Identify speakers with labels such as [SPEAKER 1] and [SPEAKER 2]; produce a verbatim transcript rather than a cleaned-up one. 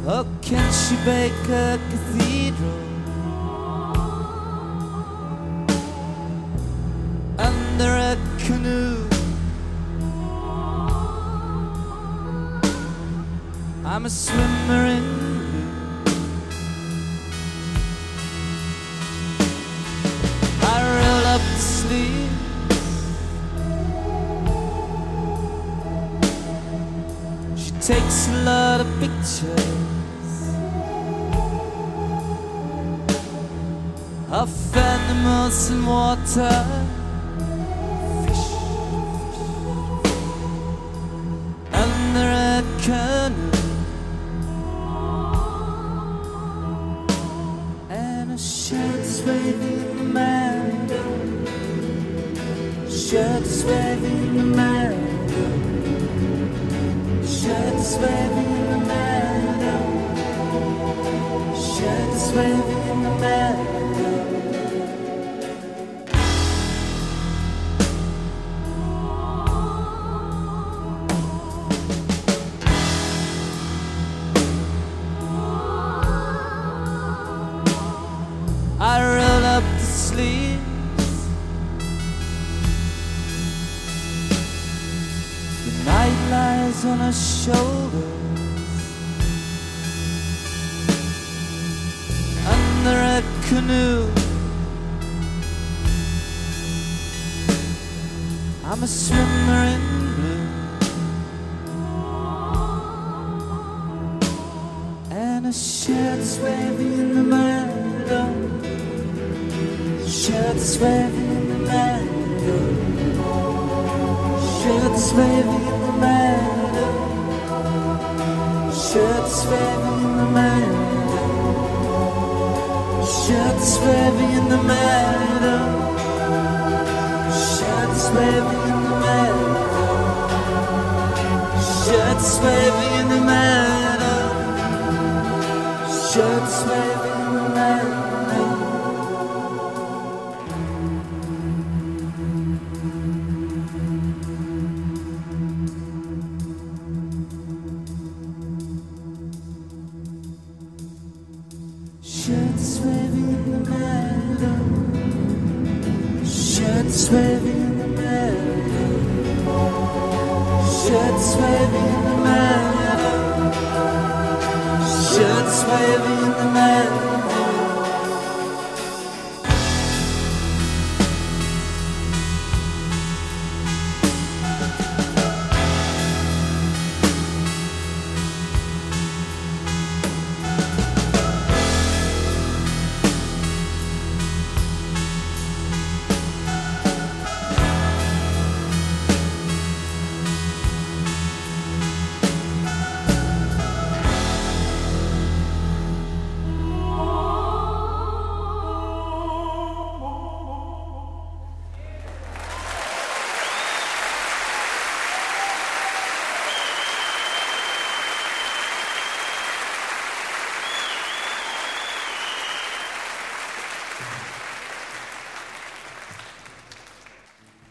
[SPEAKER 1] Or can she bake a cathedral under a canoe? I'm a swimmer in blue. I roll up the sleeves, she takes a lot of pictures of animals in water, fish, under a canoe, and a shirt's waving in the meadow, shirt's waving in the meadow, shirt's waving in the meadow, shirt's waving in the meadow. I roll up the sleeves, the night lies on her shoulders, under a canoe. I'm a swimmer in blue, and a shirt's waving in the meadow, shirt's waving in the meadow, shirt's waving in the meadow, shirt's waving in the meadow, shirt's waving in the meadow, shirt's waving in the meadow, shirt's waving in the meadow, shirt's waving in the meadow. Shirt's waving in the meadow, shirt's waving in the meadow, shirt's waving in the meadow, shirt's waving in the meadow.